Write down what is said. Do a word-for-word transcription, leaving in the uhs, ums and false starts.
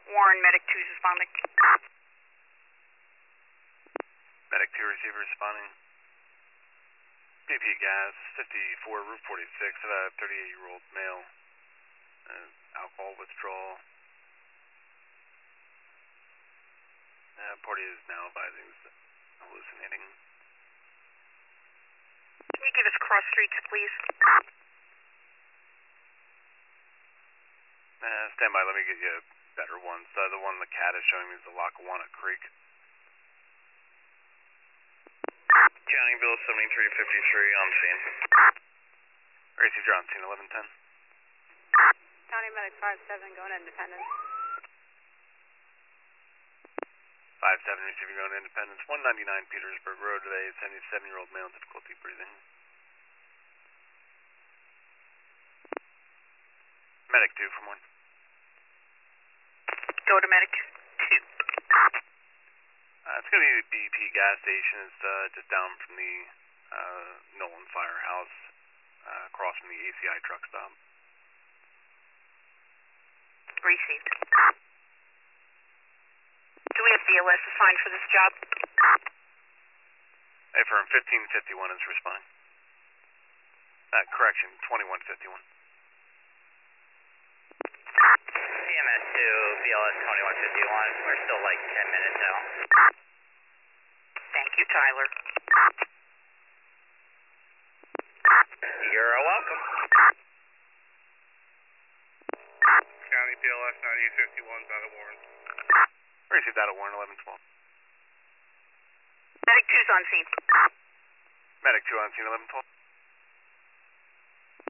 Warren, Medic two is responding. Medic two receiver responding. B P gas, fifty-four, Route forty-six, about a thirty-eight-year-old male. Uh, alcohol withdrawal. Uh, party is now advising he's hallucinating. Can you give us cross streets, please? Uh, stand by, let me get you better ones. Uh, the one the cat is showing me is the Lackawanna Creek. Countyville seventy-three fifty-three on scene. Receiver on scene, eleven ten. County Medic five seven going to Independence. five seven receiving going to Independence. one ninety-nine Petersburg Road today, seventy-seven-year-old male, difficulty breathing. Medic two from one. Go to Medic two. Uh, it's going to be the B P gas station. It's uh, just down from the uh, Nolan Firehouse, uh, across from the A C I truck stop. Received. Do we have B L S assigned for this job? A firm fifteen fifty-one is responding. Uh, correction, twenty-one fifty-one. C M S two, B L S twenty-one fifty-one. We're still like ten minutes out. Thank you, Tyler. You're welcome. County B L S ninety-eight fifty-one, out of Warren. Received out at Warren, eleven twelve. Medic two's on scene. Medic two on scene, eleven twelve.